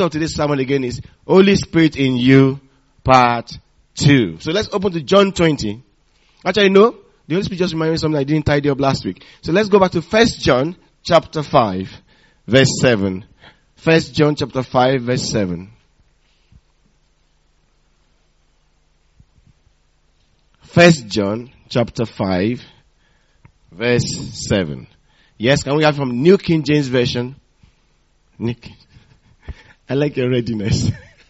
title of today's sermon again is Holy Spirit in You, Part 2. So let's open to John 20. Actually, no. The Holy Spirit just reminded me of something I didn't tidy up last week. So let's go back to 1 John chapter 5, verse 7. 1 John chapter 5, verse 7. 1 John chapter 5, verse 7. Yes, can we have from New King James Version? Nick, I like your readiness.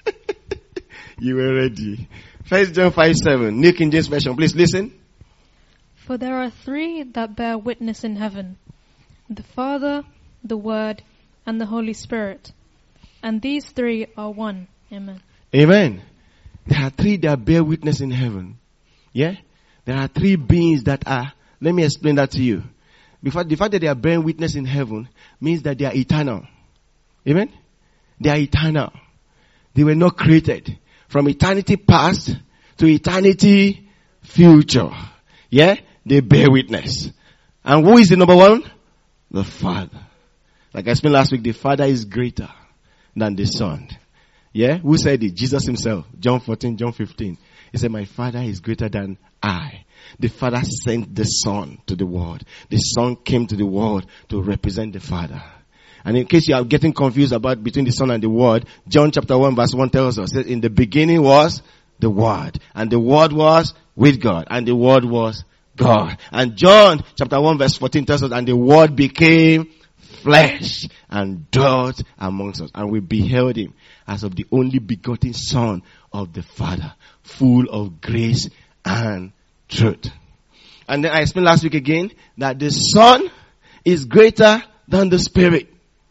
You were ready. 1 John 5, 7. New King James Version. Please listen. For there are three that bear witness in heaven, the Father, the Word, and the Holy Spirit. And these three are one. Amen. Amen. There are three that bear witness in heaven. Yeah? There are three beings that are, let me explain that to you. The fact that they are bearing witness in heaven means that they are eternal. Amen? They are eternal. They were not created. From eternity past to eternity future. Yeah? They bear witness. And who is the number one? The Father. Like I explained last week, the Father is greater than the Son. Yeah? Who said it? Jesus himself. John 14, John 15. He said, my Father is greater than I. The Father sent the Son to the world. The Son came to the world to represent the Father. And in case you are getting confused about between the Son and the Word, John chapter 1 verse 1 tells us that in the beginning was the Word. And the Word was with God. And the Word was God. And John chapter 1 verse 14 tells us, and the Word became flesh and dwelt amongst us. And we beheld him as of the only begotten Son of the Father, full of grace and truth. And then I explained last week again that the Son is greater than the Spirit.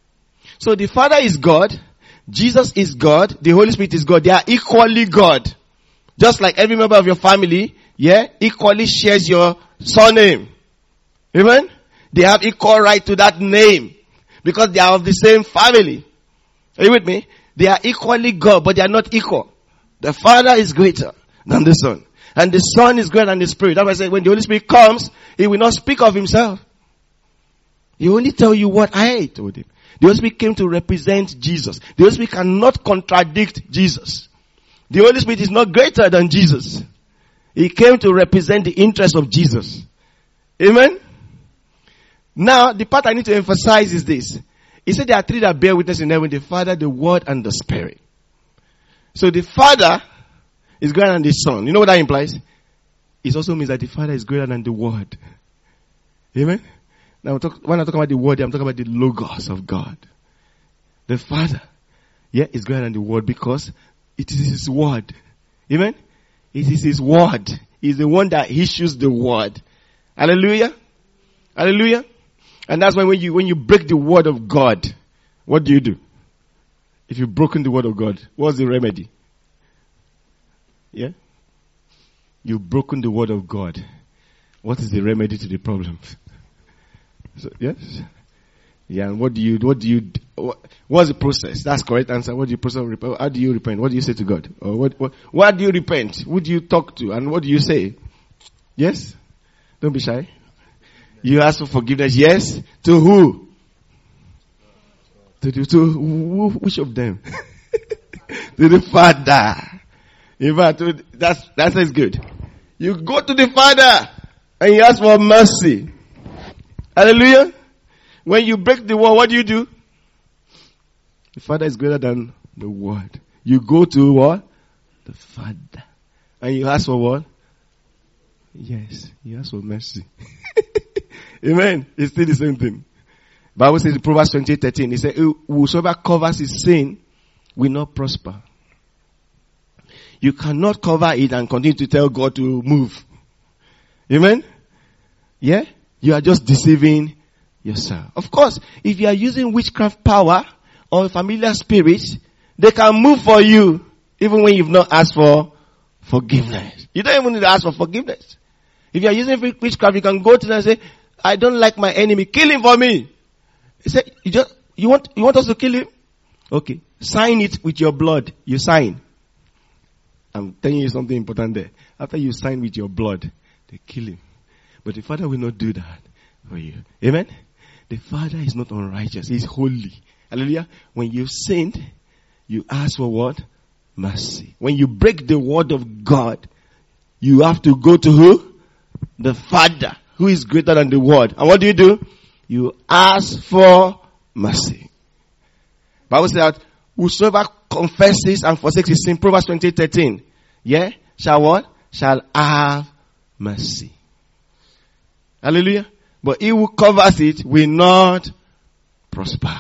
So the Father is God, Jesus is God, the Holy Spirit is God. They are equally God. Just like every member of your family, yeah, equally shares your surname. Amen? They have equal right to that name because they are of the same family. Are you with me? They are equally God, but they are not equal. The Father is greater than the Son. And the Son is greater than the Spirit. That's why I said when the Holy Spirit comes, He will not speak of Himself. He will only tell you what I told Him. The Holy Spirit came to represent Jesus. The Holy Spirit cannot contradict Jesus. The Holy Spirit is not greater than Jesus. He came to represent the interest of Jesus. Amen? Now, the part I need to emphasize is this. He said there are three that bear witness in heaven, the Father, the Word, and the Spirit. So the Father is greater than the Son. You know what that implies? It also means that the Father is greater than the Word. Amen? Now, when I talk about the Word, I'm talking about the Logos of God. The Father, yeah, is greater than the Word because it is His Word. Amen? It is His Word. He's the one that issues the Word. Hallelujah? Hallelujah? And that's why when you break the Word of God, what do? If you've broken the Word of God, what's the remedy? Yeah? You've broken the Word of God. What is the remedy to the problem? So, yes? Yeah, and what's the process? That's correct answer. What do you process? How do you repent? What do you say to God? Or what do you repent? Who do you talk to? And what do you say? Yes? Don't be shy. You ask for forgiveness. Yes? To who? To who? Which of them? To the Father. In fact, that is good. You go to the Father and you ask for mercy. Hallelujah. When you break the word, what do? The Father is greater than the Word. You go to what? The Father. And you ask for what? Yes. You ask for mercy. Amen. It's still the same thing. Bible says in Proverbs 28:13, it says, whosoever covers his sin will not prosper. You cannot cover it and continue to tell God to move. Amen? Yeah? You are just deceiving yourself. Of course, if you are using witchcraft power or familiar spirits, they can move for you even when you've not asked for forgiveness. You don't even need to ask for forgiveness. If you are using witchcraft, you can go to them and say, I don't like my enemy. Kill him for me. He said, you want us to kill him? Okay. Sign it with your blood. You sign. I'm telling you something important there. After you sign with your blood, they kill him. But the Father will not do that for you. Amen? The Father is not unrighteous. He's holy. Hallelujah. When you've sinned, you ask for what? Mercy. When you break the word of God, you have to go to who? The Father, who is greater than the word. And what do? You ask for mercy. Bible says that whosoever confesses and forsakes his sin, Proverbs 20:13, yeah, shall what? Shall have mercy. Hallelujah. But he who covers it will not prosper.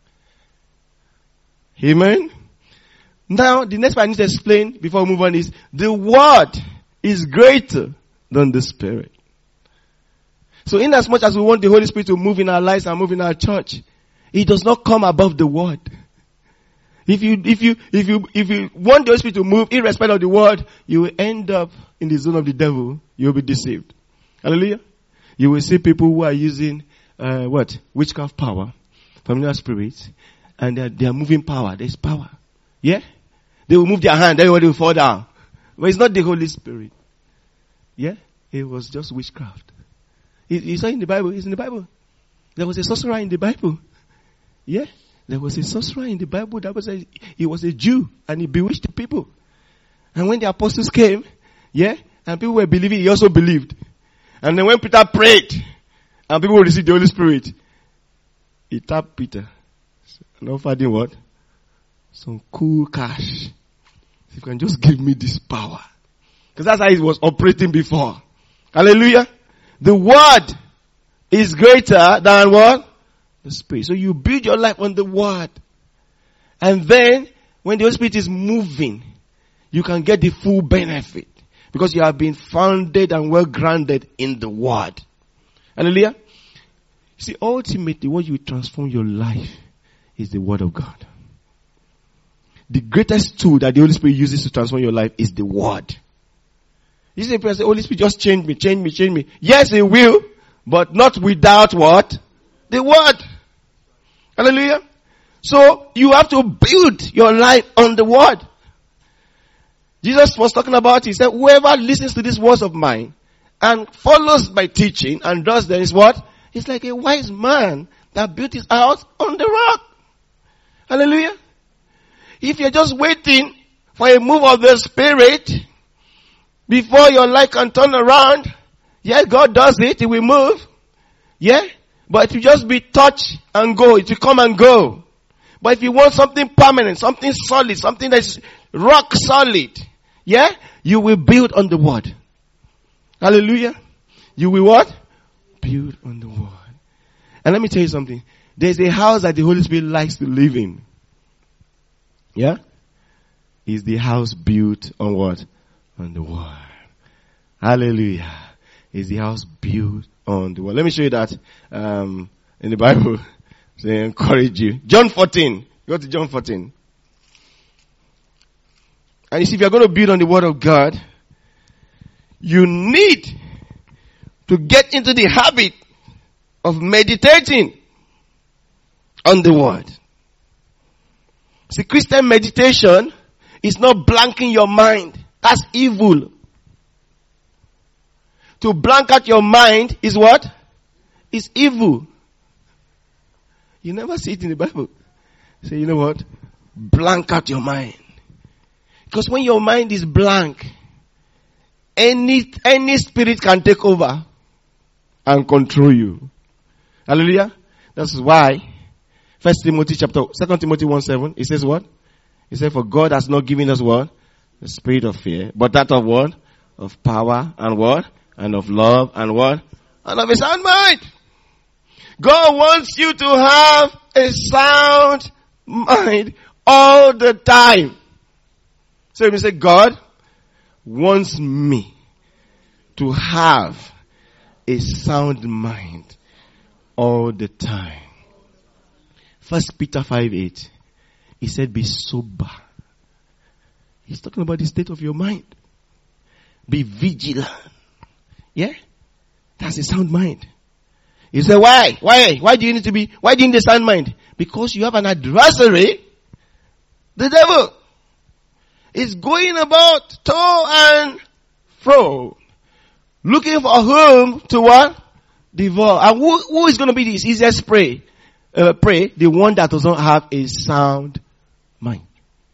Amen. Now, the next part I need to explain before we move on is, the word is greater than the Spirit. So in as much as we want the Holy Spirit to move in our lives and move in our church, it does not come above the word. If you want the Holy Spirit to move irrespective of the word, you will end up in the zone of the devil. You will be deceived. Hallelujah. You will see people who are using, witchcraft power, familiar spirits, and they are moving power. There's power. Yeah? They will move their hand, everybody will fall down. But it's not the Holy Spirit. Yeah? It was just witchcraft. You saw in the Bible, it's in the Bible. There was a sorcerer in the Bible. Yeah? There was a sorcerer in the Bible that was he was a Jew and he bewitched the people. And when the apostles came, yeah, and people were believing, he also believed. And then when Peter prayed, and people received the Holy Spirit, he tapped Peter and offered him what? Some cool cash. You can just give me this power. Because that's how it was operating before. Hallelujah. The word is greater than what? The Spirit. So you build your life on the word. And then, when the Holy Spirit is moving, you can get the full benefit. Because you have been founded and well grounded in the word. Hallelujah. You see, ultimately what will transform your life is the word of God. The greatest tool that the Holy Spirit uses to transform your life is the word. You see, people say, Holy Spirit, just change me. Yes, it will, but not without what? The word. Hallelujah. So, you have to build your life on the word. Jesus was talking about, he said, whoever listens to these words of mine and follows my teaching and does them is what? It's like a wise man that built his house on the rock. Hallelujah. If you're just waiting for a move of the Spirit before your life can turn around, yeah, God does it, He will move. Yeah? But it will just be touch and go. It will come and go. But if you want something permanent, something solid, something that's rock solid, yeah, you will build on the word. Hallelujah. You will what? Build on the word. And let me tell you something. There's a house that the Holy Spirit likes to live in. Yeah? Is the house built on what? On the word. Hallelujah. Is the house built on the word. Let me show you that in the Bible. So I encourage you. John 14. Go to John 14. And you see, if you're going to build on the word of God, you need to get into the habit of meditating on the word. See, Christian meditation is not blanking your mind. That's evil. To blank out your mind is what? Is evil. You never see it in the Bible. Say, you know what? Blank out your mind. Because when your mind is blank, any spirit can take over and control you. Hallelujah. That's why 2 Timothy 1:7, it says what? It says, for God has not given us what? The spirit of fear, but that of what? Of power and what? And of love and what? And of a sound mind. God wants you to have a sound mind all the time. So you say, God wants me to have a sound mind all the time. 1 Peter 5:8. He said, be sober. He's talking about the state of your mind. Be vigilant. Yeah? That's a sound mind. You say, why? Why do you need a sound mind? Because you have an adversary, the devil. Is going about to and fro, looking for whom to what? Devour. And who is going to be this easiest prey? The one that does not have a sound mind.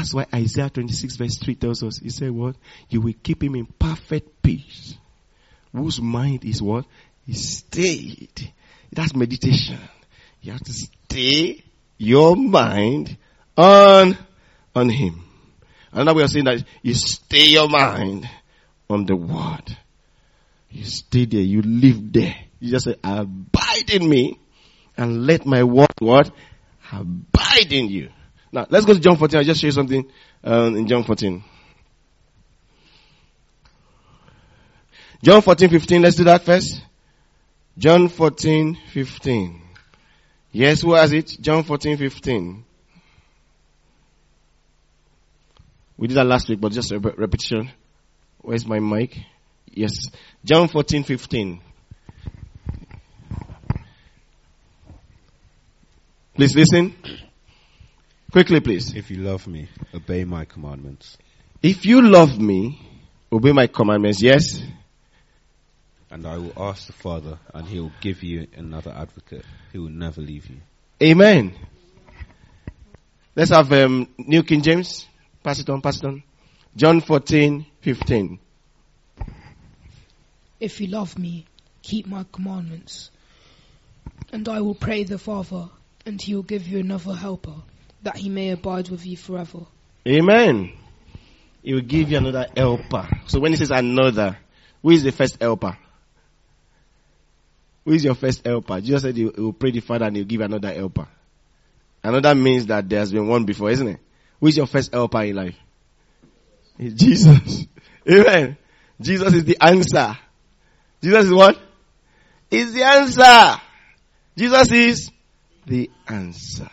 That's why Isaiah 26 verse 3 tells us, he said what? You will keep him in perfect peace. Whose mind is what? Is stayed. That's meditation. You have to stay your mind on him. Another way of saying that, you stay your mind on the word. You stay there, you live there. You just say, abide in me and let my word what? Abide in you. Now, let's go to John 14. I'll just show you something in John 14. John 14:15. Let's do that first. John 14:15. Yes, who has it? John 14:15. We did that last week, but just a repetition. Where's my mic? Yes. John 14:15. Please listen. Quickly, please. If you love me, obey my commandments. If you love me, obey my commandments. Yes. And I will ask the Father, and he will give you another advocate. He will never leave you. Amen. Let's have New King James. Pass it on, pass it on. John 14:15. If you love me, keep my commandments. And I will pray the Father, and he will give you another helper, that he may abide with you forever. Amen. He will give you another helper. So when he says another, who is the first helper? Who is your first helper? Jesus said he will pray the Father and he will give another helper. Another means that there has been one before, isn't it? Who is your first helper in life? It's Jesus. Amen. Jesus is the answer. Jesus is what? Is the answer. Jesus is the answer.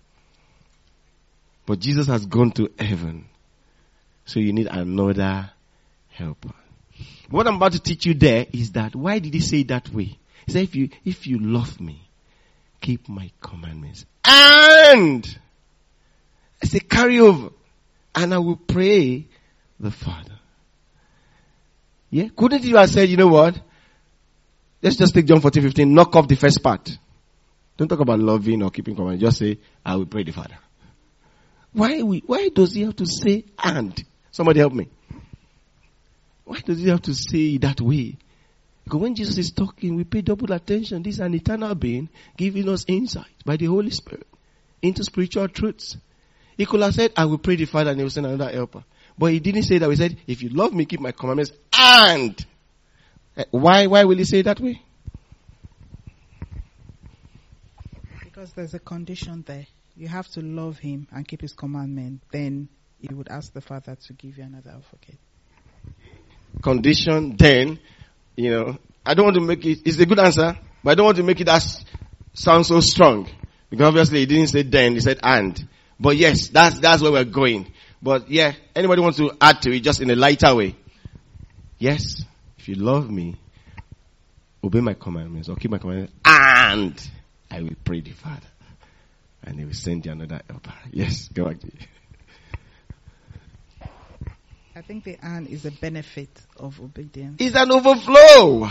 But Jesus has gone to heaven. So you need another helper. What I'm about to teach you there is that, why did he say it that way? He said, if you love me, keep my commandments. And it's a carryover. And I will pray the Father. Yeah? Couldn't you have said, you know what? Let's just take John 14:15, knock off the first part. Don't talk about loving or keeping commandments. Just say, I will pray the Father. Why does he have to say and? Somebody help me. Why does he have to say it that way? Because when Jesus is talking, we pay double attention. This is an eternal being giving us insight by the Holy Spirit into spiritual truths. He could have said, I will pray the Father and he will send another helper. But he didn't say that. He said, if you love me, keep my commandments. And why will he say it that way? Because there's a condition there. You have to love him and keep his commandment. Then you would ask the Father to give you another advocate. Condition, then, I don't want to make it, it's a good answer, but I don't want to make it sound so strong. Because obviously he didn't say then, he said and. But yes, that's where we're going. But yeah, anybody wants to add to it just in a lighter way? Yes, if you love me, obey my commandments or keep my commandments, and I will pray the Father. And he will send you another helper. Yes, go back to you. I think the and is a benefit of obedience. It's an overflow.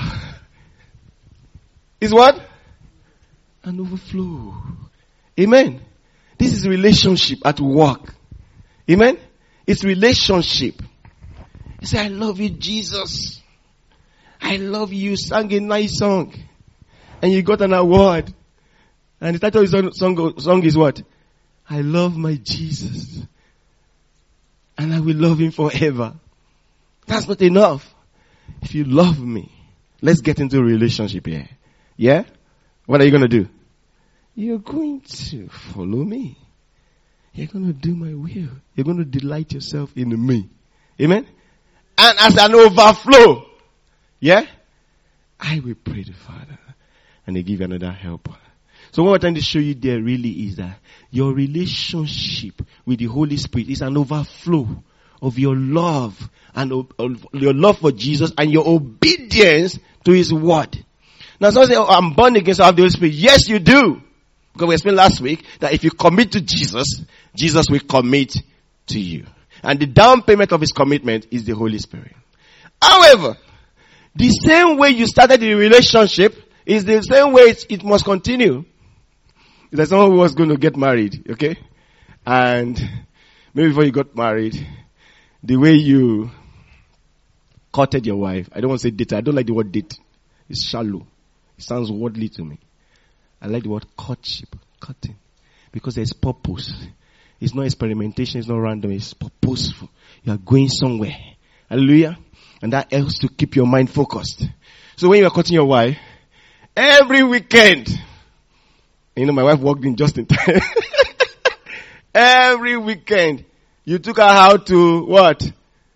It's what? An overflow. Amen. This is relationship at work. Amen. It's relationship. You say, I love you, Jesus. I love you. You sang a nice song. And you got an award. And the title of the song is what? I love my Jesus. And I will love him forever. That's not enough. If you love me, let's get into a relationship here. Yeah? What are you going to do? You're going to follow me. You're going to do my will. You're going to delight yourself in me. Amen? And as an overflow, yeah? I will pray the Father. And they give you another helper. So what we're trying to show you there really is that your relationship with the Holy Spirit is an overflow of your love and of your love for Jesus and your obedience to his word. Now some say, I'm born again, so I have the Holy Spirit. Yes, you do. Because we explained last week that if you commit to Jesus, Jesus will commit to you. And the down payment of his commitment is the Holy Spirit. However, the same way you started the relationship is the same way it must continue. There's someone who was going to get married, okay? And maybe before you got married, the way you courted your wife. I don't want to say date. I don't like the word date. It's shallow. It sounds worldly to me. I like the word courtship, courting. Because there's purpose. It's not experimentation, it's not random, it's purposeful. You are going somewhere. Hallelujah. And that helps to keep your mind focused. So when you are courting your wife, every weekend, my wife walked in just in time. Every weekend, you took her out to what?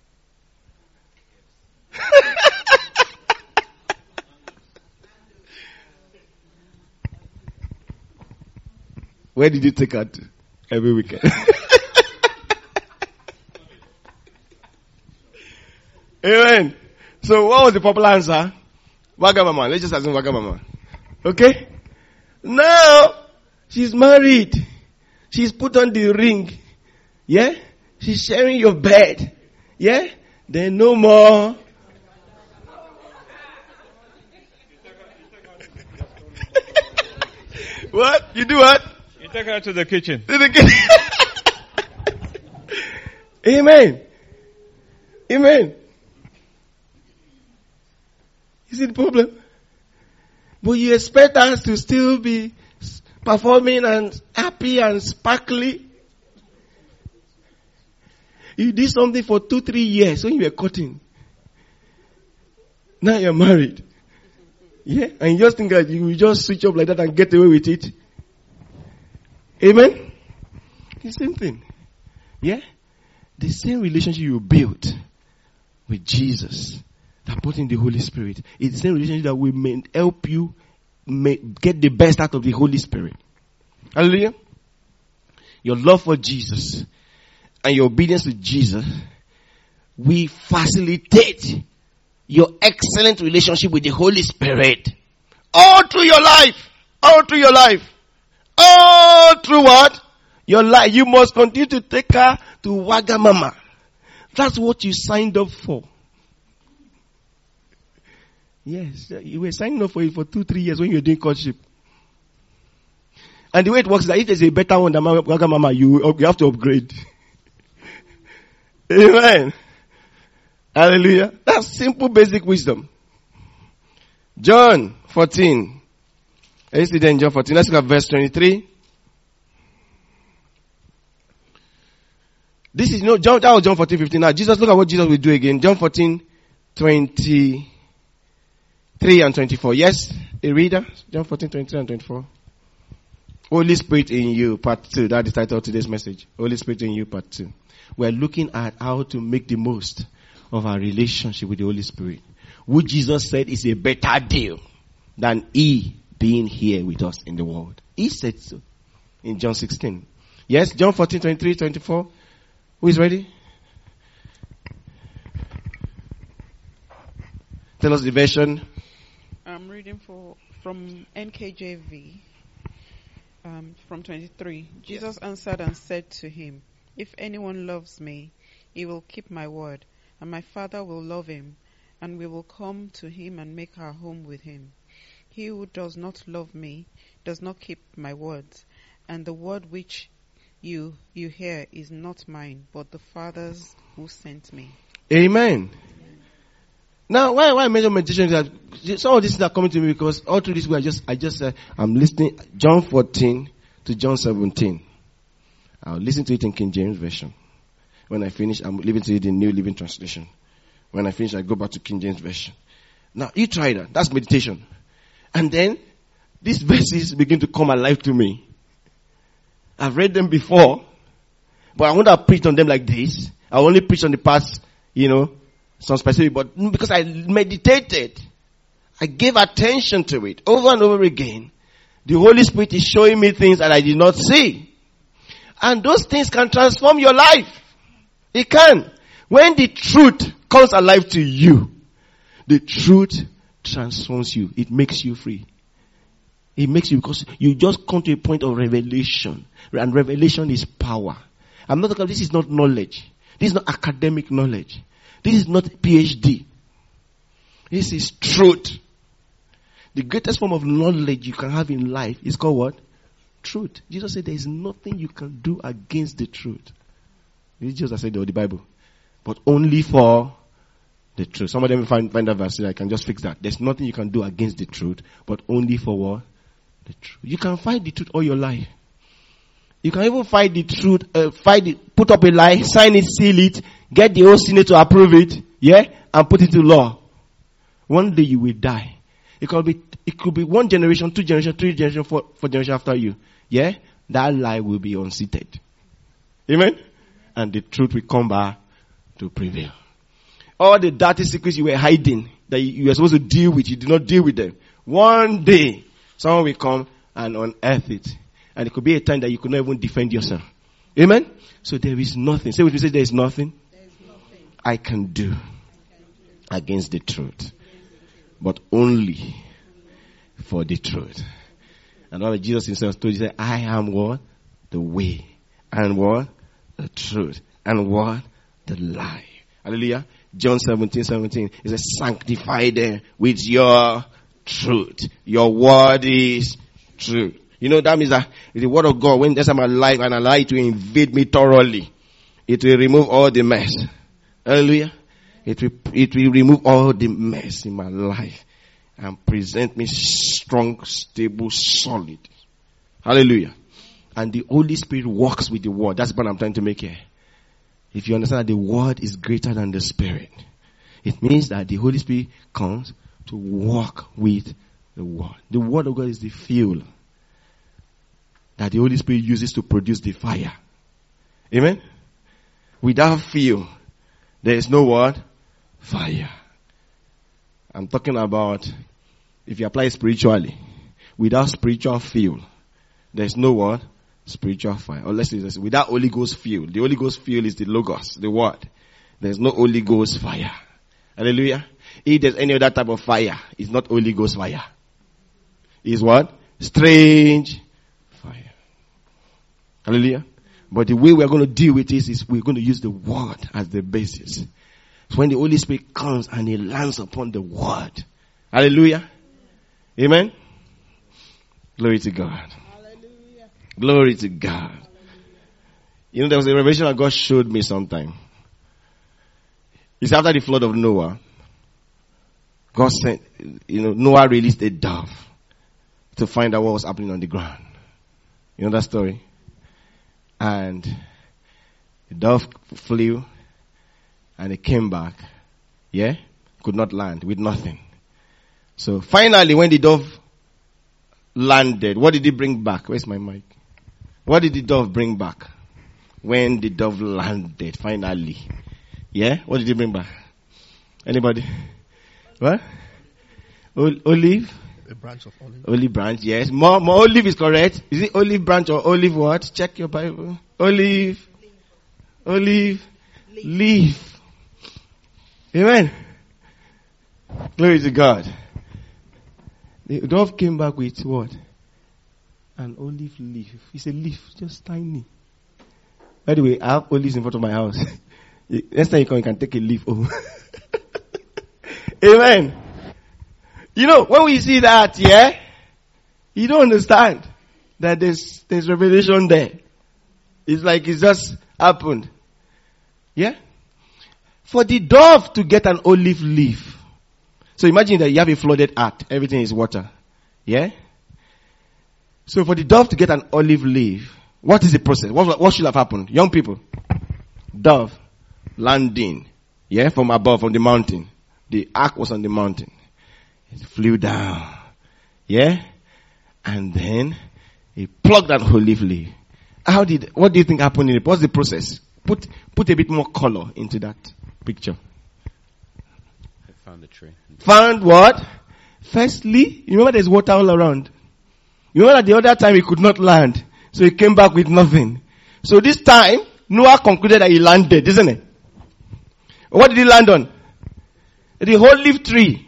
Where did you take her to? Every weekend. Amen. So what was the popular answer? Wagamama. Let's just assume Wagamama. Okay? Now, she's married. She's put on the ring. Yeah? She's sharing your bed. Yeah? Then no more. What? You do what? You take her to the kitchen. To the kitchen. Amen. Amen. You see the problem? But you expect us to still be performing and happy and sparkly. You did something for 2-3 years when you were cutting. Now you're married. Yeah? And you just think that you will just switch up like that and get away with it. Amen? The same thing. Yeah? The same relationship you built with Jesus that put in the Holy Spirit. It's the same relationship that will help you get the best out of the Holy Spirit. Hallelujah. Your love for Jesus and your obedience to Jesus will facilitate your excellent relationship with the Holy Spirit. All through your life. All through your life. All through what? Your life. You must continue to take her to Wagamama. That's what you signed up for. Yes, you were signing up for it for 2-3 years when you were doing courtship. And the way it works is that if there's a better one than Wagamama, you have to upgrade. Amen. Hallelujah. That's simple basic wisdom. John 14. Let's see then John 14. Let's look at verse 23. This is, John, that was John 14:15. Now, Jesus, look at what Jesus will do again. John 14:23 and 24. Yes, a reader? John 14:23 and 24. Holy Spirit in you, part 2. That is the title of today's message. Holy Spirit in you, part 2. We're looking at how to make the most of our relationship with the Holy Spirit. Who Jesus said is a better deal than He being here with us in the world. He said so in John 16. Yes, John 14:23, 24. Who is ready? Tell us the version. I'm reading from NKJV, from 23. Jesus answered and said to him, "If anyone loves me, he will keep my word, and my Father will love him, and we will come to him and make our home with him. He who does not love me does not keep my words, and the word which you hear is not mine, but the Father's who sent me." Amen. Now, why I mention meditation is that some of these things are coming to me because all through this week I'm listening John 14 to John 17. I'll listen to it in King James Version. When I finish, I'm listening to it in New Living Translation. When I finish, I go back to King James Version. Now, you try that. That's meditation. And then, these verses begin to come alive to me. I've read them before, but I won't have preached on them like this. I only preached on the past, some specific, but because I meditated, I gave attention to it over and over again. The Holy Spirit is showing me things that I did not see. And those things can transform your life. It can. When the truth comes alive to you, the truth transforms you. It makes you free. It makes you, because you just come to a point of revelation. And revelation is power. I'm not talking, this is not knowledge. This is not academic knowledge. This is not PhD. This is truth. The greatest form of knowledge you can have in life is called what? Truth. Jesus said there is nothing you can do against the truth. Religious, I said, or the Bible. But only for the truth. Some of them find that verse. I can just fix that. There's nothing you can do against the truth, but only for what? The truth. You can fight the truth all your life. You can even fight the truth, put up a lie, sign it, seal it, get the whole Senate to approve it, yeah, and put it to law. One day you will die. It could be 1 generation, 2 generation, 3 generation, 4 generation after you. Yeah? That lie will be unseated. Amen? And the truth will come back to prevail. All the dirty secrets you were hiding, that you were supposed to deal with, you did not deal with them. One day, someone will come and unearth it. And it could be a time that you could not even defend yourself. Amen? So there is nothing. Say what you say, there is nothing I can do against the truth. But only for the truth. And all Jesus himself told you, I am what? The way. And what? The truth. And what? The life. Hallelujah. John 17:17. It says, sanctify them with your truth. Your word is truth. You know, that means that the word of God, when there's my life and allow it to invade me thoroughly, it will remove all the mess. Hallelujah. It will remove all the mess in my life and present me strong, stable, solid. Hallelujah. And the Holy Spirit works with the word. That's what I'm trying to make here. If you understand that the word is greater than the Spirit, it means that the Holy Spirit comes to work with the word. The word of God is the fuel that the Holy Spirit uses to produce the fire. Amen? Without fuel, there is no word? Fire. I'm talking about if you apply it spiritually. Without spiritual fuel, there is no word? Spiritual fire. Or let's say this, without Holy Ghost fuel. The Holy Ghost fuel is the Logos, the word. There is no Holy Ghost fire. Hallelujah. If there's any other type of fire, it's not Holy Ghost fire. It's what? Strange fire. Hallelujah. But the way we're going to deal with this is we're going to use the word as the basis. So when the Holy Spirit comes and he lands upon the word. Hallelujah. Amen. Glory to God. Hallelujah. Glory to God. You know, there was a revelation that God showed me sometime. It's after the flood of Noah. God sent, Noah released a dove to find out what was happening on the ground. You know that story? And the dove flew and it came back. Yeah? Could not land with nothing. So finally when the dove landed, what did he bring back? Where's my mic? What did the dove bring back? When the dove landed, finally. Yeah? What did he bring back? Anybody? What? Olive? A branch of olive. Olive branch, yes. More olive is correct. Is it olive branch or olive what? Check your Bible. Olive. Leaf. Amen. Glory to God. The dove came back with what? An olive leaf. It's a leaf, just tiny. By the way, I have olives in front of my house. Next time you can take a leaf home. Amen. You know, when we see that, yeah, you don't understand that there's revelation there. It's like it just happened. Yeah? For the dove to get an olive leaf. So imagine that you have a flooded earth. Everything is water. Yeah? So for the dove to get an olive leaf, what is the process? What should have happened? Young people. Dove landing. Yeah? From above, from the mountain. The ark was on the mountain. It flew down. Yeah? And then it plucked that olive leaf. What do you think happened in it? What's the process? Put a bit more color into that picture. I found the tree. Found what? Firstly, you remember there's water all around. You remember that the other time he could not land. So he came back with nothing. So this time, Noah concluded that he landed, isn't it? What did he land on? The olive tree.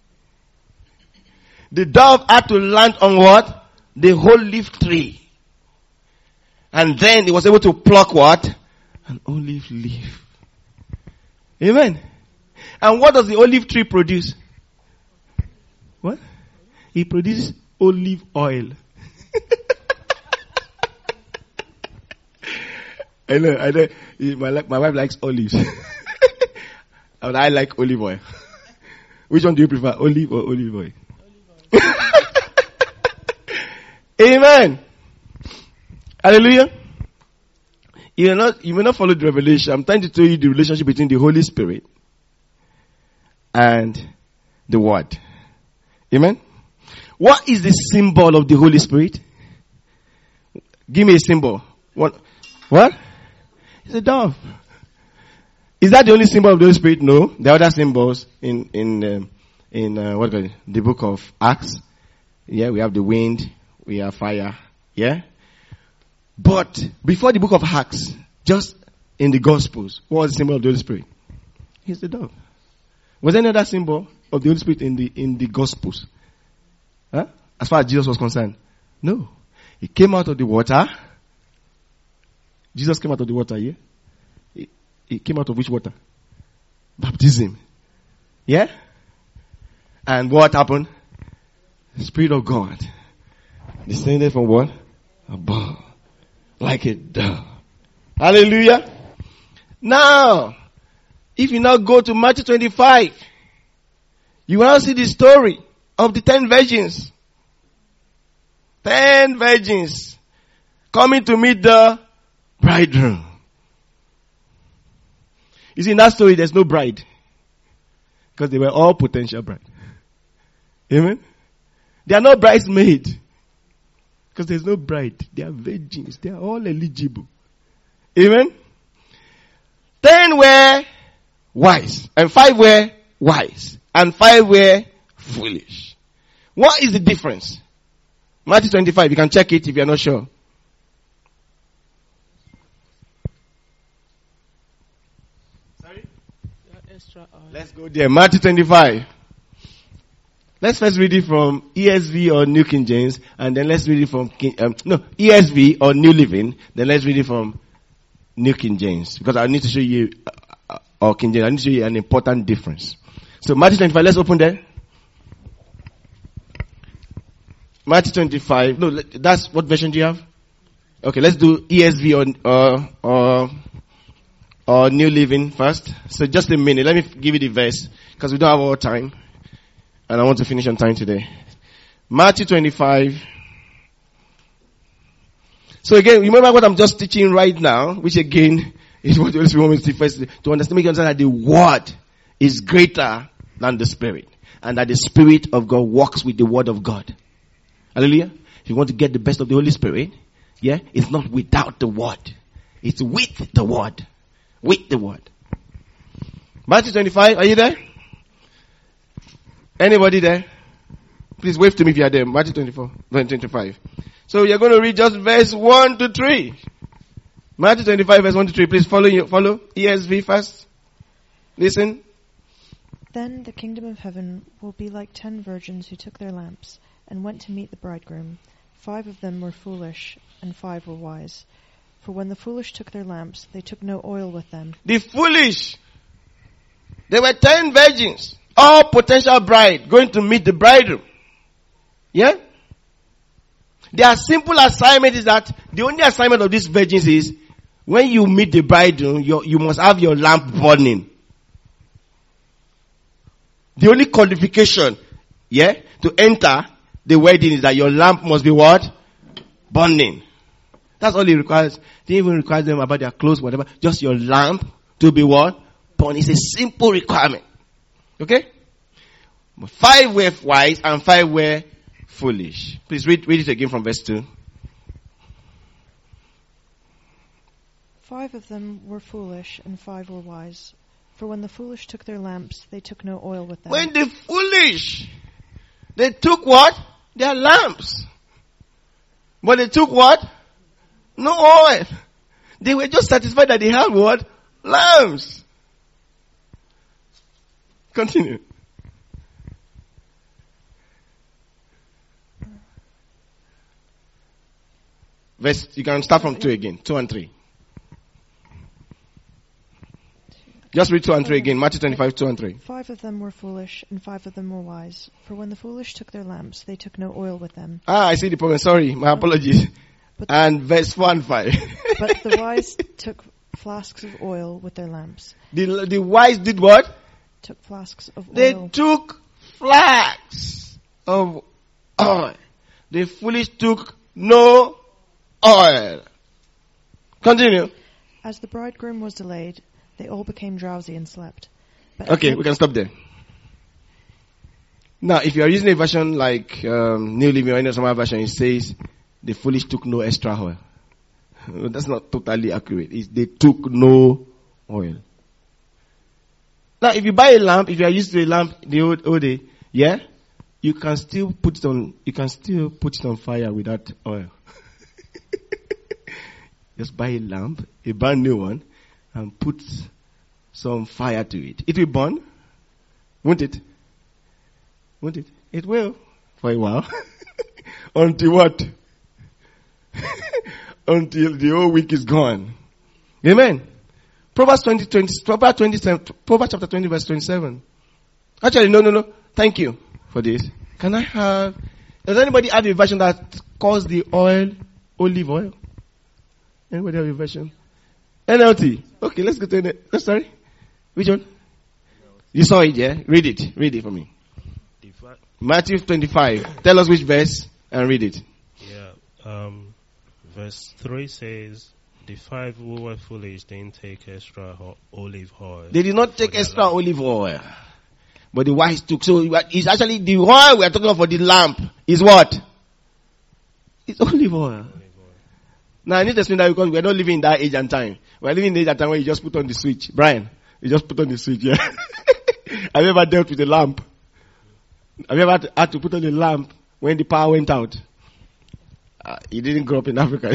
The dove had to land on what? The olive tree. And then he was able to pluck what? An olive leaf. Amen. And what does the olive tree produce? What? It produces olive oil. I know. My wife likes olives. And I like olive oil. Which one do you prefer, olive or olive oil? Amen. Hallelujah. You may not follow the revelation. I'm trying to tell you the relationship between the Holy Spirit and the Word. Amen. What is the symbol of the Holy Spirit? Give me a symbol. What? It's a dove. Is that the only symbol of the Holy Spirit? No. There are other symbols in the book of Acts. Yeah, we have the wind, we have fire. Yeah. But before the book of Acts, just in the Gospels, what was the symbol of the Holy Spirit? It's the dove. Was there any other symbol of the Holy Spirit in the Gospels? Huh? As far as Jesus was concerned? No. He came out of the water. Jesus came out of the water, yeah? He came out of which water? Baptism. Yeah? And what happened? The Spirit of God descended from what? Above. Like a dove. Hallelujah. Now, if you now go to Matthew 25, you will now see the story of the 10 virgins. 10 virgins coming to meet the bridegroom. You see, in that story, there's no bride. Because they were all potential bride. Amen? They are not bridesmaids. Because there's no bride. They are virgins. They are all eligible. Amen? 10 were wise. And 5 were wise. And 5 were foolish. What is the difference? Matthew 25. You can check it if you are not sure. Sorry? Let's go there. Matthew 25. Let's first read it from ESV or New King James, and then let's read it from ESV or New Living, then let's read it from New King James, because I need to show you, or King James, I need to show you an important difference. So Matthew 25, let's open there. Matthew 25, no, that's, what version do you have? Okay, let's do ESV or New Living first. So just a minute, let me give you the verse, because we don't have all time. And I want to finish on time today. Matthew 25. So again, remember what I'm just teaching right now, which again is what the Holy Spirit wants me to first to understand, make you understand that the Word is greater than the Spirit. And that the Spirit of God works with the Word of God. Hallelujah. If you want to get the best of the Holy Spirit, yeah, it's not without the Word. It's with the Word. With the Word. Matthew 25, are you there? Anybody there? Please wave to me if you are there. Matthew 25. So you're going to read just verse 1 to 3. Matthew 25 verse 1 to 3. Please follow ESV first. Listen. Then the kingdom of heaven will be like 10 virgins who took their lamps and went to meet the bridegroom. 5 of them were foolish and 5 were wise. For when the foolish took their lamps, they took no oil with them. The foolish. There were 10 virgins. All potential bride going to meet the bridegroom. Yeah? Their simple assignment is that the only assignment of these virgins is when you meet the bridegroom, you must have your lamp burning. The only qualification, yeah, to enter the wedding is that your lamp must be what? Burning. That's all it requires. It didn't even require them about their clothes, whatever. Just your lamp to be what? Burning. It's a simple requirement. Okay? 5 were wise and 5 were foolish. Please read it again from verse 2. 5 of them were foolish and 5 were wise. For when the foolish took their lamps, they took no oil with them. When the foolish, they took what? Their lamps. But they took what? No oil. They were just satisfied that they had what? Lamps. Continue. Verse, you can start from 2 again. 2 and 3. Just read 2 and 3 again. Matthew 25, 2 and 3. 5 of them were foolish and 5 of them were wise. For when the foolish took their lamps, they took no oil with them. I see the problem. Sorry, my apologies. And verse 4 and 5. But the wise took flasks of oil with their lamps. The wise did what? Took flasks of They oil. took flasks of oil. The foolish took no oil. Continue. As the bridegroom was delayed, they all became drowsy and slept. But Okay, we can stop there. Now, if you are using a version like New Living or any other version, it says the foolish took no extra oil. That's not totally accurate. They took no oil. Now, if you buy a lamp, if you are used to a lamp the old day, yeah, you can still put it on. You can still put it on fire without oil. Just buy a lamp, a brand new one, and put some fire to it. It will burn, won't it? Won't it? It will for a while. Until what? Until the whole week is gone. Amen. Proverbs chapter 20 verse 27. Actually, no. Thank you for this. Does anybody have a version that calls the oil olive oil? Anybody have a version? NLT. Okay, let's go to NLT. Sorry? Which one? You saw it, yeah? Read it for me. Matthew 25. Tell us which verse and read it. Yeah. Verse 3 says, the 5 who were foolish didn't take extra olive oil. They did not take extra olive oil. But the wise took. So it's actually the oil we are talking about for the lamp is what? It's olive oil. Now I need to explain that because we are not living in that age and time. We are living in the age and time where you just put on the switch. Brian, you just put on the switch, yeah? Have you ever dealt with a lamp? Have you ever had to put on the lamp when the power went out? You didn't grow up in Africa.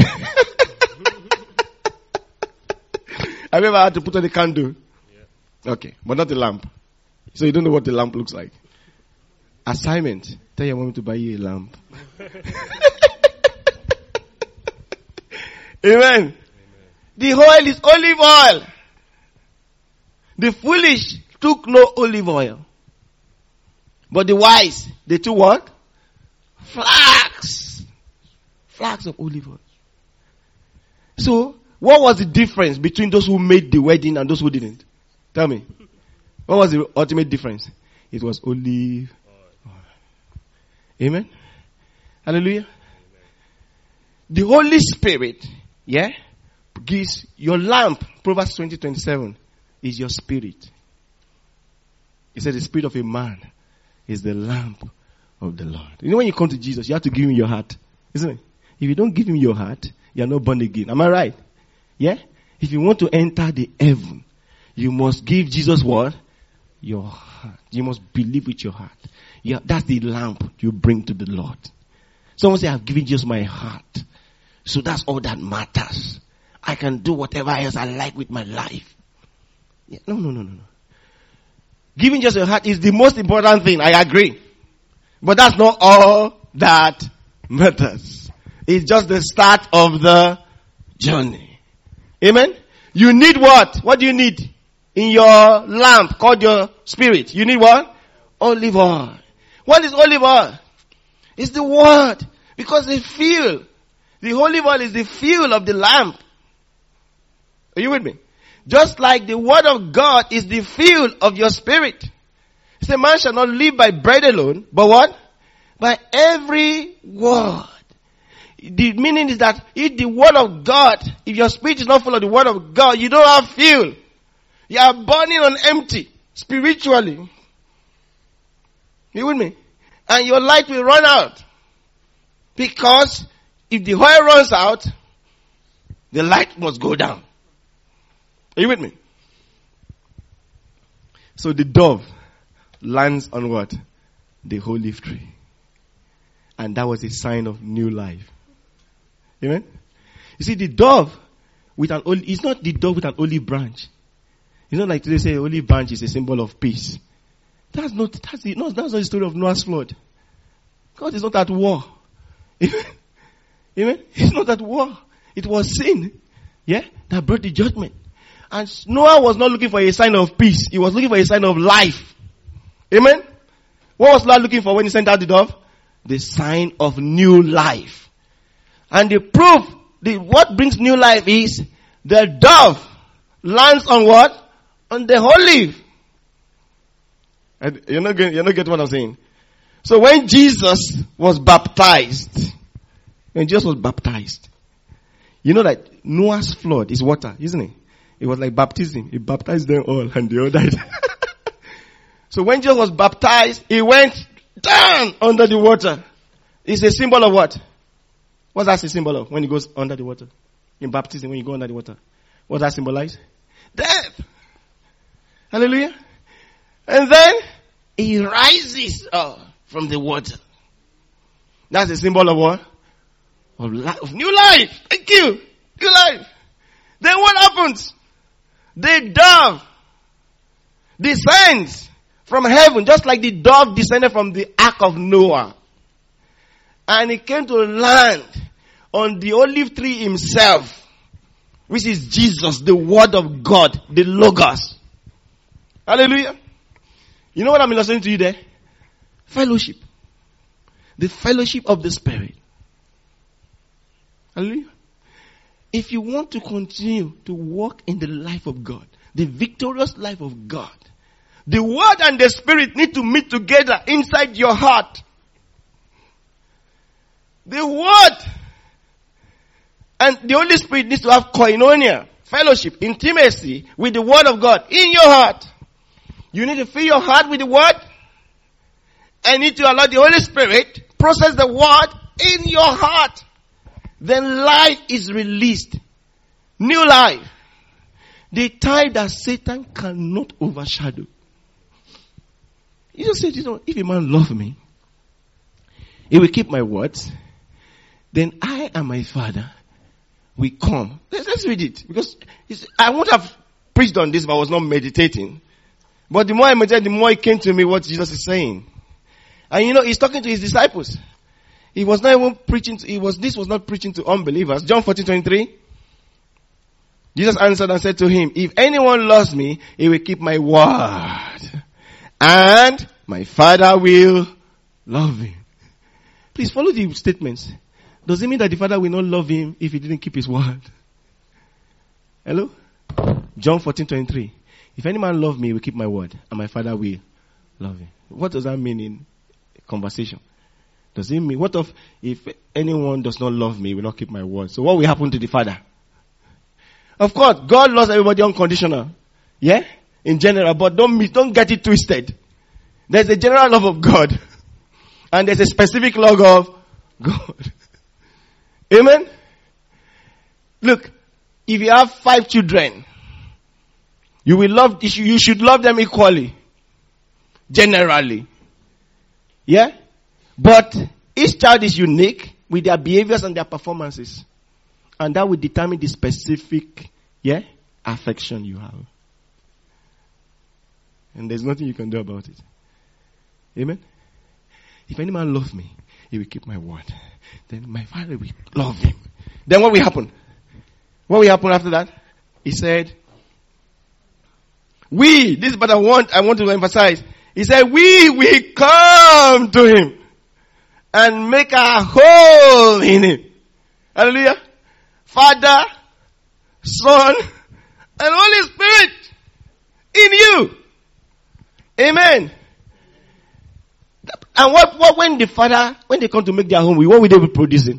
Have you ever had to put on a candle? Yeah. Okay, but not a lamp. So you don't know what the lamp looks like. Assignment. Tell your mom to buy you a lamp. Amen. The oil is olive oil. The foolish took no olive oil. But the wise, they took what? Flax. Flax of olive oil. So, what was the difference between those who made the wedding and those who didn't? Tell me. What was the ultimate difference? It was olive oil. Amen? Hallelujah? Amen. The Holy Spirit, yeah, gives your lamp, Proverbs 20:27, is your spirit. He said the spirit of a man is the lamp of the Lord. You know when you come to Jesus, you have to give him your heart. Isn't it? If you don't give him your heart, you are not born again. Am I right? Yeah? If you want to enter the heaven, you must give Jesus what? Your heart. You must believe with your heart. Yeah, that's the lamp you bring to the Lord. Someone say, I've given Jesus my heart. So that's all that matters. I can do whatever else I like with my life. Yeah, no. Giving just your heart is the most important thing. I agree. But that's not all that matters. It's just the start of the journey. Amen? You need what? What do you need? In your lamp called your spirit. You need what? Olive oil. What is olive oil? It's the word. Because the fuel. The olive oil is the fuel of the lamp. Are you with me? Just like the word of God is the fuel of your spirit. He said, man shall not live by bread alone, but what? By every word. The meaning is that if the word of God, if your spirit is not full of the word of God, you don't have fuel. You are burning on empty, spiritually. You with me? And your light will run out. Because if the oil runs out, the light must go down. Are you with me? So the dove lands on what? The olive tree. And that was a sign of new life. Amen? You see, the dove with an olive, it's not the dove with an olive branch. It's not like today say olive branch is a symbol of peace. That's not the story of Noah's flood. God is not at war. Amen? He's not at war. It was sin, yeah, that brought the judgment. And Noah was not looking for a sign of peace. He was looking for a sign of life. Amen? What was Noah looking for when he sent out the dove? The sign of new life. And the proof, what brings new life is the dove lands on what? On the olive. You're not getting what I'm saying. So when Jesus was baptized, you know that Noah's flood is water, isn't it? It was like baptism. He baptized them all and they all died. So when Jesus was baptized, he went down under the water. It's a symbol of what? What's that a symbol of when he goes under the water? In baptism, when you go under the water. What does that symbolize? Death. Hallelujah. And then he rises from the water. That's a symbol of what? Of new life. Thank you. New life. Then what happens? The dove descends from heaven, just like the dove descended from the ark of Noah. And he came to land on the olive tree himself, which is Jesus, the Word of God, the Logos. Hallelujah. You know what I'm illustrating to you there? Fellowship. The fellowship of the Spirit. Hallelujah. If you want to continue to walk in the life of God, the victorious life of God, the Word and the Spirit need to meet together inside your heart. The Word and the Holy Spirit needs to have koinonia, fellowship, intimacy with the Word of God in your heart. You need to fill your heart with the Word and need to allow the Holy Spirit process the Word in your heart. Then life is released. New life. The type that Satan cannot overshadow. Jesus said, if a man love me, he will keep my words. Then I and my Father will come. Let's read it. Because I won't have preached on this if I was not meditating. But the more I meditated, the more it came to me what Jesus is saying. And he's talking to his disciples. He was not even preaching this was not preaching to unbelievers. John 14:23. Jesus answered and said to him, if anyone loves me, he will keep my word. And my Father will love him. Please follow the statements. Does it mean that the Father will not love him if he didn't keep his word? Hello? John 14:23. If any man love me, he will keep my word. And my Father will love him. What does that mean in conversation? Does it mean, what if anyone does not love me, will not keep my word? So what will happen to the Father? Of course, God loves everybody unconditional. Yeah? In general, but don't get it twisted. There's a general love of God. And there's a specific love of God. Amen? Look, if you have 5 children, you should love them equally. Generally. Yeah? But each child is unique with their behaviors and their performances. And that will determine the specific, affection you have. And there's nothing you can do about it. Amen? If any man loves me, he will keep my word. Then my Father will love him. Then what will happen? What will happen after that? He said, this is what I want to emphasize. He said, we will come to him and make our home in him. Hallelujah. Father, Son, and Holy Spirit in you. Amen. And what when they come to make their home, what will they be producing?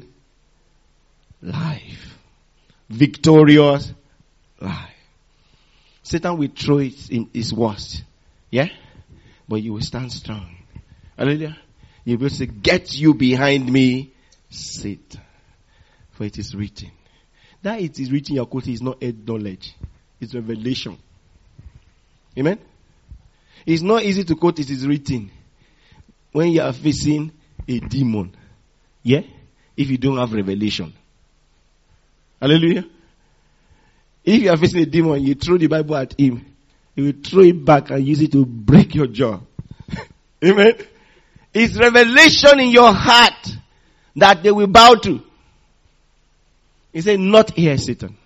Life. Victorious life. Satan will throw it in his worst. Yeah? But you will stand strong. Hallelujah. You will say, get you behind me, Satan. For it is written. That it is written, your quote is not head knowledge. It's revelation. Amen? It's not easy to quote, it is written. When you are facing a demon. Yeah? If you don't have revelation. Hallelujah. If you are facing a demon, you throw the Bible at him. He will throw it back and use it to break your jaw. Amen. It's revelation in your heart that they will bow to. He said, not here, Satan.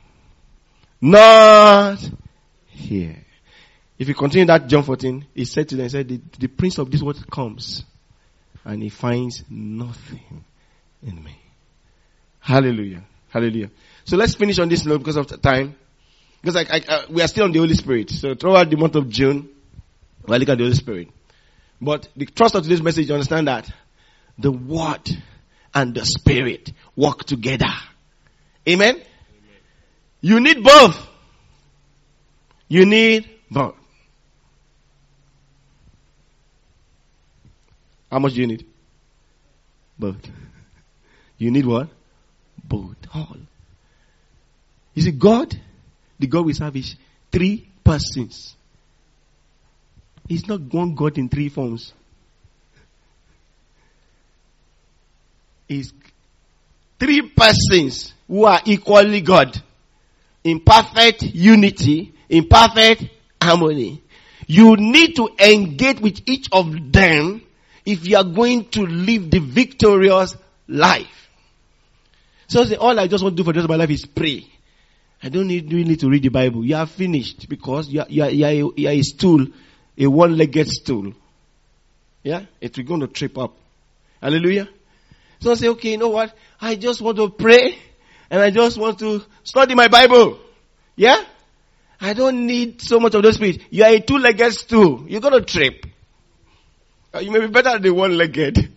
Not here. If you continue that John 14, he said to them, he said, the prince of this world comes and he finds nothing in me. Hallelujah. Hallelujah. So let's finish on this note because of the time. Because we are still on the Holy Spirit. So throughout the month of June, we'll look at the Holy Spirit. But the trust of today's message, you understand that the Word and the Spirit work together. Amen? You need both. You need both. How much do you need? Both. You need what? Both. All. You see, God, the God we serve is 3 persons. It's not one God in 3 forms. It's 3 persons who are equally God. In perfect unity, in perfect harmony. You need to engage with each of them if you are going to live the victorious life. So all I just want to do for the rest of my life is pray. I don't need to read the Bible. You are finished because you are a stool, a one-legged stool. Yeah? It's going to trip up. Hallelujah. So I say, okay, you know what? I just want to pray and I just want to study my Bible. Yeah? I don't need so much of the Spirit. You are a 2-legged stool. You're going to trip. You may be better than the 1-legged.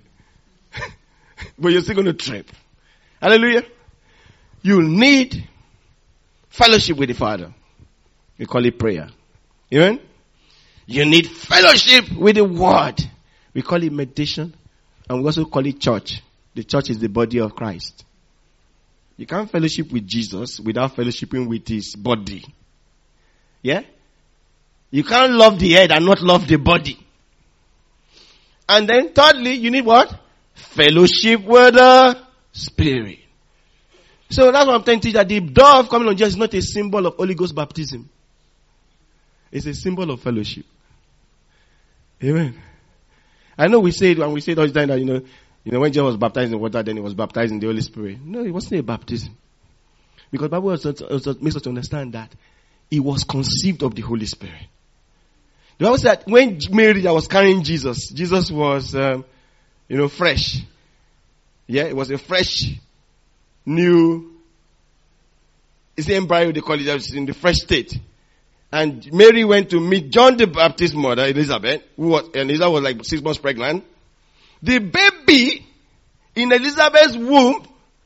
But you're still going to trip. Hallelujah. You need fellowship with the Father. We call it prayer. Amen? You need fellowship with the Word. We call it meditation. And we also call it church. The church is the body of Christ. You can't fellowship with Jesus without fellowshipping with His body. Yeah? You can't love the head and not love the body. And then thirdly, you need what? Fellowship with the Spirit. So that's what I'm trying to teach, that the dove coming on Jesus is not a symbol of Holy Ghost baptism. It's a symbol of fellowship. Amen. I know we say it when we say it all the time that, you know, when Jesus was baptized in water, then he was baptized in the Holy Spirit. No, it wasn't a baptism. Because the Bible also makes us understand that he was conceived of the Holy Spirit. The Bible said that when Mary that was carrying Jesus was, fresh. Yeah, it was a fresh, new, it's the embryo they call it, it's in the fresh state. And Mary went to meet John the Baptist's mother, Elizabeth, and Elizabeth was like 6 months pregnant. The baby in Elizabeth's womb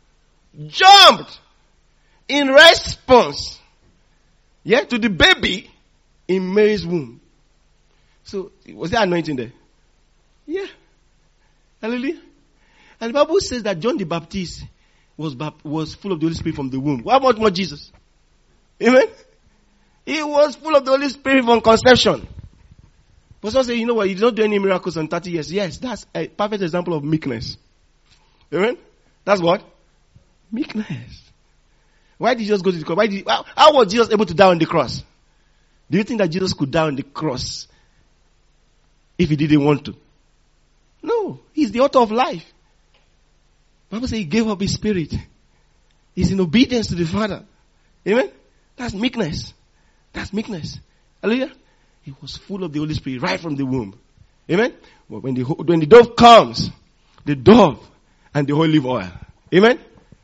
jumped in response, to the baby in Mary's womb. So, was there anointing there? Yeah. Hallelujah. And the Bible says that John the Baptist was full of the Holy Spirit from the womb. What about more Jesus? Amen? He was full of the Holy Spirit from conception. But some say, you know what, he did not do any miracles in 30 years. Yes, that's a perfect example of meekness. Amen? That's what? Meekness. Why did Jesus go to the cross? How was Jesus able to die on the cross? Do you think that Jesus could die on the cross if he didn't want to? No. He's the author of life. The Bible says he gave up his spirit. He's in obedience to the Father. Amen? That's meekness. That's meekness. Hallelujah. He was full of the Holy Spirit right from the womb. Amen? Well, when the dove comes, the dove and the olive oil. Amen?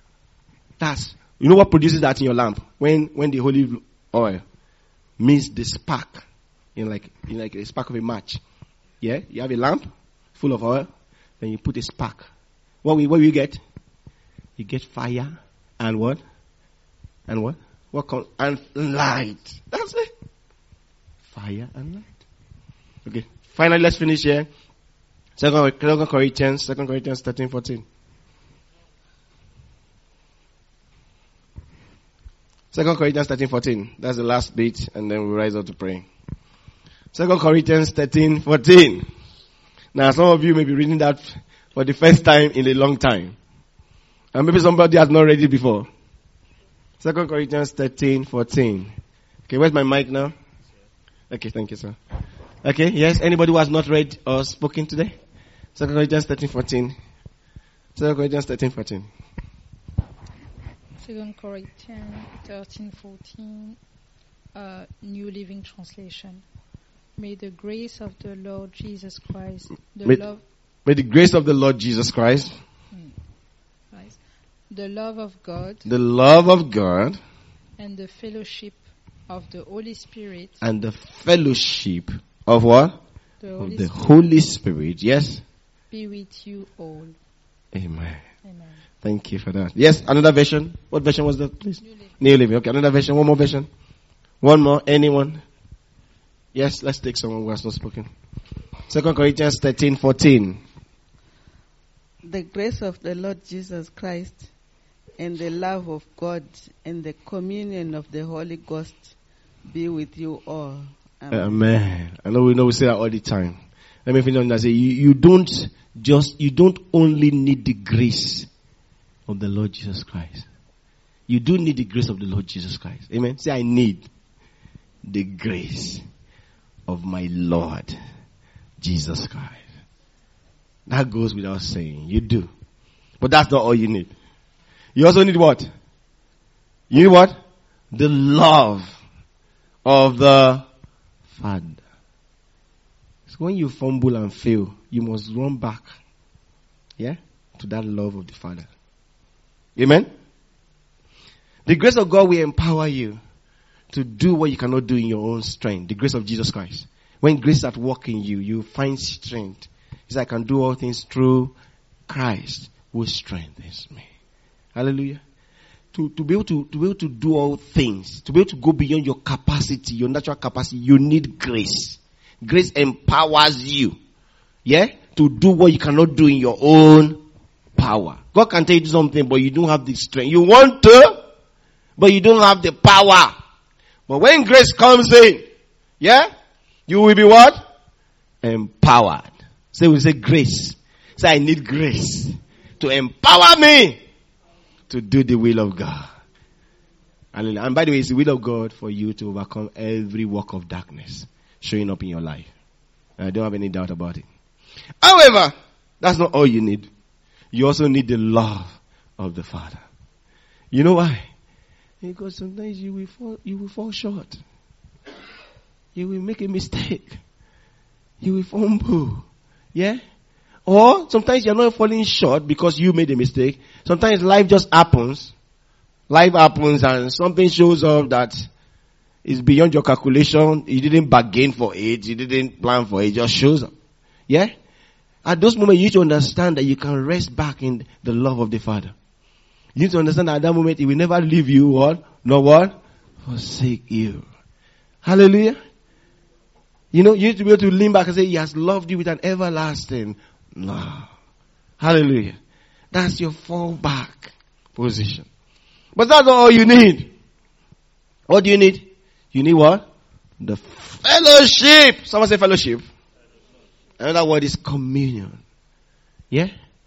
You know what produces that in your lamp? When the olive oil means the spark. In like a spark of a match. Yeah? You have a lamp full of oil, then you put a spark. What will you get? You get fire and what? And what? And light. That's it. Fire and light. Okay. Finally, let's finish here. 2 Corinthians 13:14. 2 Corinthians 13:14. That's the last bit, and then we'll rise up to pray. 2 Corinthians 13:14. Now, some of you may be reading that for the first time in a long time. And maybe somebody has not read it before. 2 Corinthians 13:14. Okay, where's my mic now? Okay, thank you, sir. Okay, yes, anybody who has not read or spoken today? 2 Corinthians 13:14. 2 Corinthians 13:14. 2 Corinthians 13:14, New Living Translation. May the grace of the Lord Jesus Christ, May the grace of the Lord Jesus Christ the love of God, the love of God, and the fellowship of the Holy Spirit, and the fellowship of what? Of the Holy Spirit. Yes? Be with you all. Amen. Amen. Thank you for that. Yes, another version. What version was that, please? New Living. Okay, another version. One more version. One more. Anyone? Yes, let's take someone who has not spoken. 2 Corinthians 13:14. The grace of the Lord Jesus Christ and the love of God and the communion of the Holy Ghost be with you all. Amen. Amen. I know we say that all the time. Let me finish on that. Say you don't only need the grace of the Lord Jesus Christ. You do need the grace of the Lord Jesus Christ. Amen. Say, I need the grace of my Lord Jesus Christ. That goes without saying. You do. But that's not all you need. You also need what? You need what? The love of the Father. So when you fumble and fail, you must run back. Yeah? To that love of the Father. Amen? The grace of God will empower you to do what you cannot do in your own strength. The grace of Jesus Christ. When grace is at work in you, you find strength. He said, I can do all things through Christ who strengthens me. Hallelujah. To be able to do all things, to be able to go beyond your capacity, your natural capacity, you need grace. Grace empowers you. Yeah? To do what you cannot do in your own power. God can tell you something, but you don't have the strength. You want to, but you don't have the power. But when grace comes in, yeah? You will be what? Empowered. So we say grace. Say, I need grace to empower me to do the will of God. And by the way, it's the will of God for you to overcome every work of darkness showing up in your life. And I don't have any doubt about it. However, that's not all you need. You also need the love of the Father. You know why? Because sometimes you will fall short. You will make a mistake. You will fumble. Yeah? Or sometimes you're not falling short because you made a mistake. Sometimes life just happens. Life happens and something shows up that is beyond your calculation. You didn't bargain for it. You didn't plan for it. It just shows up. Yeah? At those moments you need to understand that you can rest back in the love of the Father. You need to understand that at that moment He will never leave you what? Nor what? Forsake you. Hallelujah. You know, you need to be able to lean back and say, He has loved you with an everlasting love. Hallelujah. That's your fallback position. But that's not all you need. What do you need? You need what? The fellowship. Someone say fellowship. Another word is communion. Yeah?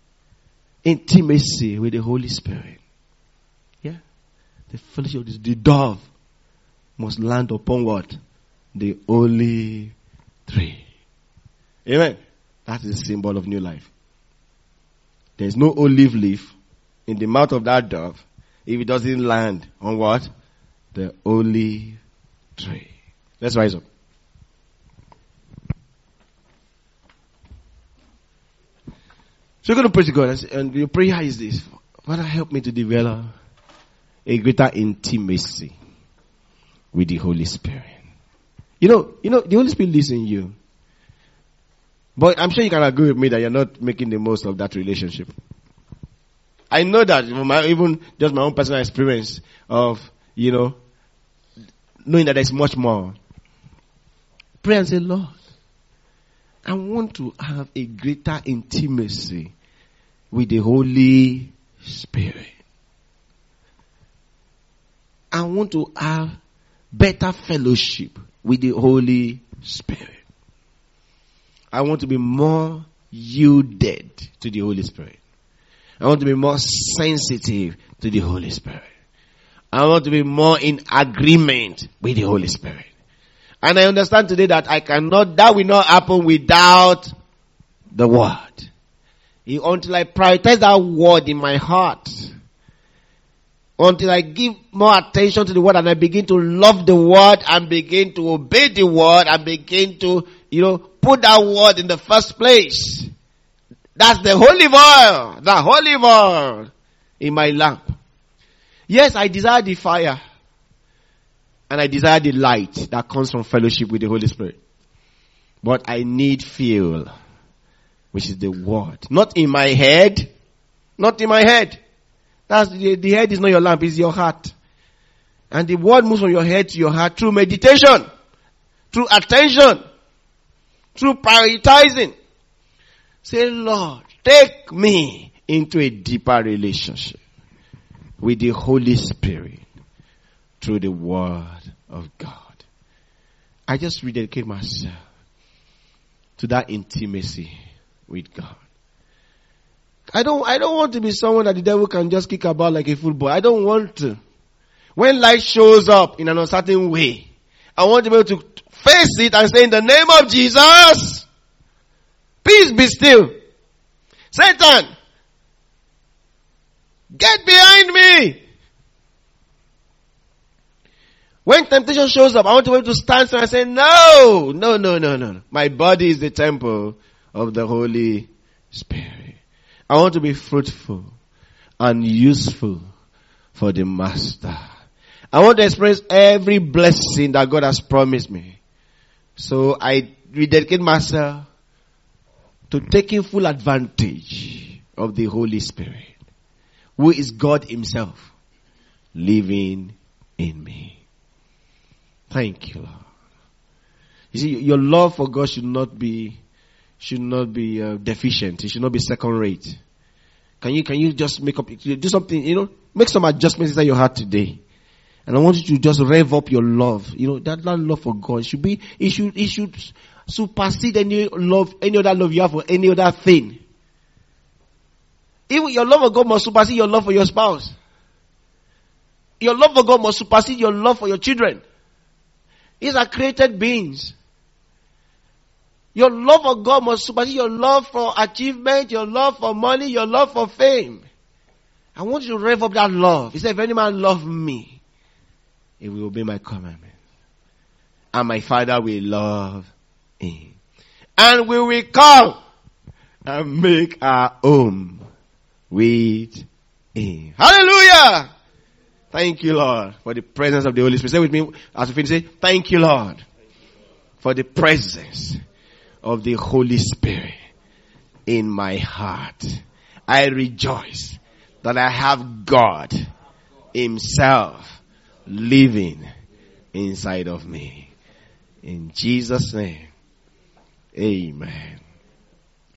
Intimacy with the Holy Spirit. Yeah? The fellowship, the dove must land upon what? The olive tree. Amen. That is a symbol of new life. There is no olive leaf in the mouth of that dove if it doesn't land on what? The olive tree. Let's rise up. So you're going to pray to God, and your prayer is this: Father, help me to develop a greater intimacy with the Holy Spirit. You know, the Holy Spirit lives in you. But I'm sure you can agree with me that you're not making the most of that relationship. I know that even just my own personal experience of, knowing that there's much more. Pray and say, Lord, I want to have a greater intimacy with the Holy Spirit. I want to have better fellowship with the Holy Spirit. I want to be more yielded to the Holy Spirit. I want to be more sensitive to the Holy Spirit. I want to be more in agreement with the Holy Spirit. And I understand today that that will not happen without the Word. Until I prioritize that Word in my heart. Until I give more attention to the Word and I begin to love the Word and begin to obey the Word and begin to, put that Word in the first place. That's the olive oil. The olive oil in my lamp. Yes, I desire the fire. And I desire the light that comes from fellowship with the Holy Spirit. But I need fuel, which is the word. Not in my head. Not in my head. That's the head is not your lamp, it's your heart. And the word moves from your head to your heart through meditation, through attention, through prioritizing. Say, Lord, take me into a deeper relationship with the Holy Spirit through the word of God. I just rededicate myself to that intimacy with God. I don't want to be someone that the devil can just kick about like a football. I don't want to. When light shows up in an uncertain way, I want to be able to face it and say, in the name of Jesus, peace be still. Satan, get behind me. When temptation shows up, I want to be able to stand still and say, no. My body is the temple of the Holy Spirit. I want to be fruitful and useful for the Master. I want to experience every blessing that God has promised me. So I rededicate myself to taking full advantage of the Holy Spirit, who is God Himself, living in me. Thank you, Lord. You see, your love for God should not be deficient. It should not be second rate. Can you just do something, make some adjustments inside your heart today. And I want you to just rev up your love. That love for God it should supersede any other love you have for any other thing. Even your love for God must supersede your love for your spouse. Your love for God must supersede your love for your children. These are created beings. Your love for God must supersede your love for achievement, your love for money, your love for fame. I want you to rev up that love. He said, if any man love me, he will obey my commandment. And my Father will love him. And we will come and make our home with him. Hallelujah! Thank you, Lord, for the presence of the Holy Spirit. Say with me as we finish, say, thank you, Lord, for the presence of the Holy Spirit in my heart. I rejoice that I have God Himself living inside of me. In Jesus' name, amen.